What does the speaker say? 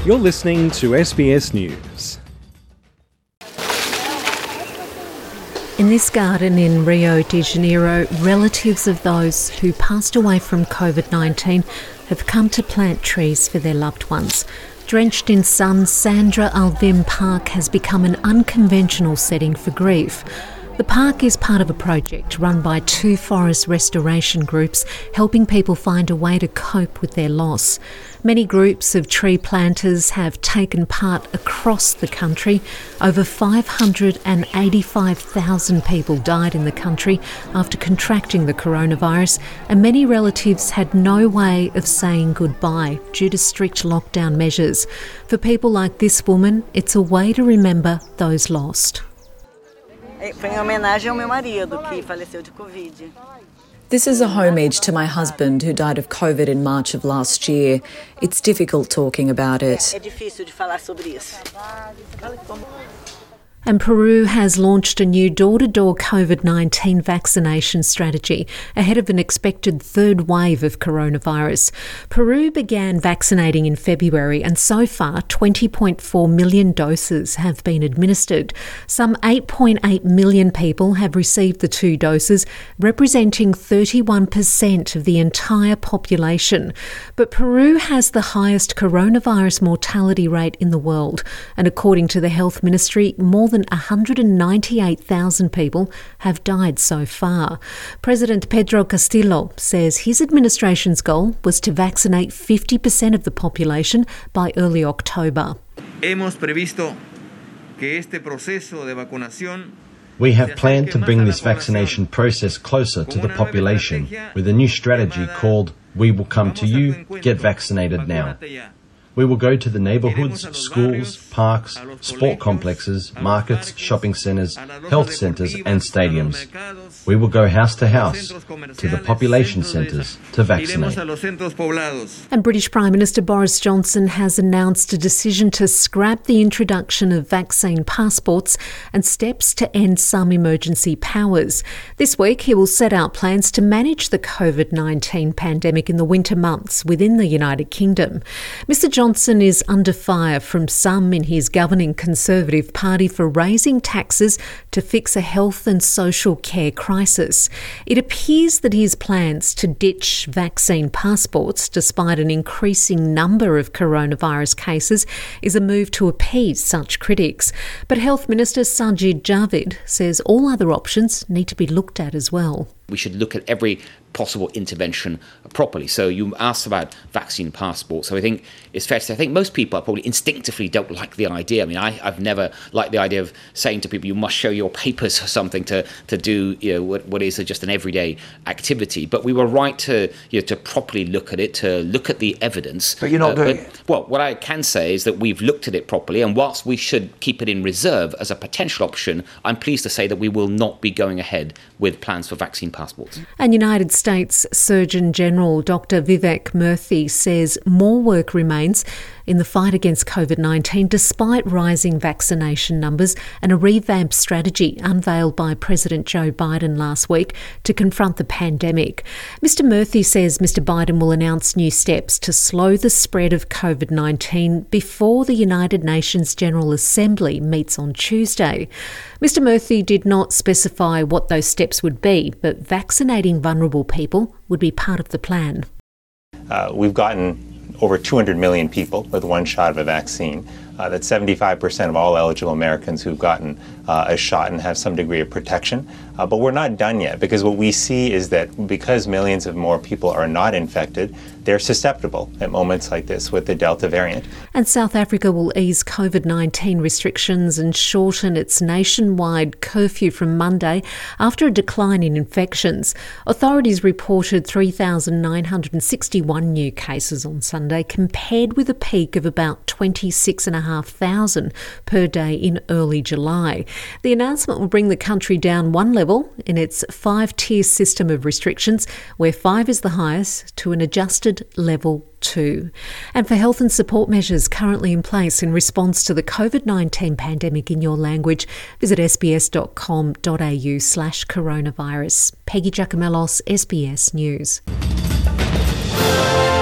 You're listening to SBS News. In this garden in Rio de Janeiro, relatives of those who passed away from COVID-19 have come to plant trees for their loved ones. Drenched in sun, Sandra Alvim Park has become an unconventional setting for grief. The park is part of a project run by two forest restoration groups, helping people find a way to cope with their loss. Many groups of tree planters have taken part across the country. Over 585,000 people died in the country after contracting the coronavirus, and many relatives had no way of saying goodbye due to strict lockdown measures. For people like this woman, it's a way to remember those lost. This is a homage to my husband who died of COVID in March of last year. It's difficult talking about it. And Peru has launched a new door-to-door COVID-19 vaccination strategy ahead of an expected third wave of coronavirus. Peru began vaccinating in February, and so far 20.4 million doses have been administered. Some 8.8 million people have received the 2 doses, representing 31% of the entire population. But Peru has the highest coronavirus mortality rate in the world, and according to the Health Ministry, more than 198,000 people have died so far. President Pedro Castillo says his administration's goal was to vaccinate 50% of the population by early October. We have planned to bring this vaccination process closer to the population with a new strategy called We Will Come to You, Get Vaccinated Now. We will go to the neighbourhoods, schools, parks, sport complexes, markets, shopping centres, health centres and stadiums. We will go house to house, to the population centres, to vaccinate. And British Prime Minister Boris Johnson has announced a decision to scrap the introduction of vaccine passports and steps to end some emergency powers. This week he will set out plans to manage the COVID-19 pandemic in the winter months within the United Kingdom. Mr Johnson is under fire from some in his governing Conservative Party for raising taxes to fix a health and social care crisis. It appears that his plans to ditch vaccine passports, despite an increasing number of coronavirus cases, is a move to appease such critics. But Health Minister Sajid Javid says all other options need to be looked at as well. We should look at every possible intervention properly. So you asked about vaccine passports. So I think it's fair to say, I think most people probably instinctively don't like the idea. I mean, I've never liked the idea of saying to people, you must show your papers or something to do what is just an everyday activity. But we were right to to properly look at it, to look at the evidence. But you're not doing it. Well, what I can say is that we've looked at it properly, and whilst we should keep it in reserve as a potential option, I'm pleased to say that we will not be going ahead with plans for vaccine passports. And United States Surgeon General Dr. Vivek Murthy says more work remains in the fight against COVID-19 despite rising vaccination numbers and a revamped strategy unveiled by President Joe Biden last week to confront the pandemic. Mr. Murthy says Mr. Biden will announce new steps to slow the spread of COVID-19 before the United Nations General Assembly meets on Tuesday. Mr. Murthy did not specify what those steps would be, but vaccinating vulnerable people would be part of the plan. We've gotten over 200 million people with one shot of a vaccine. That's 75% of all eligible Americans who've gotten a shot and have some degree of protection. But we're not done yet, because what we see is that because millions of more people are not infected, they're susceptible at moments like this with the Delta variant. And South Africa will ease COVID-19 restrictions and shorten its nationwide curfew from Monday after a decline in infections. Authorities reported 3,961 new cases on Sunday, compared with a peak of about 26,500 per day in early July. The announcement will bring the country down one level in its 5-tier system of restrictions, where 5 is the highest, to an adjusted level 2. And for health and support measures currently in place in response to the COVID-19 pandemic in your language, visit sbs.com.au/coronavirus. Peggy Giacomellos, SBS News.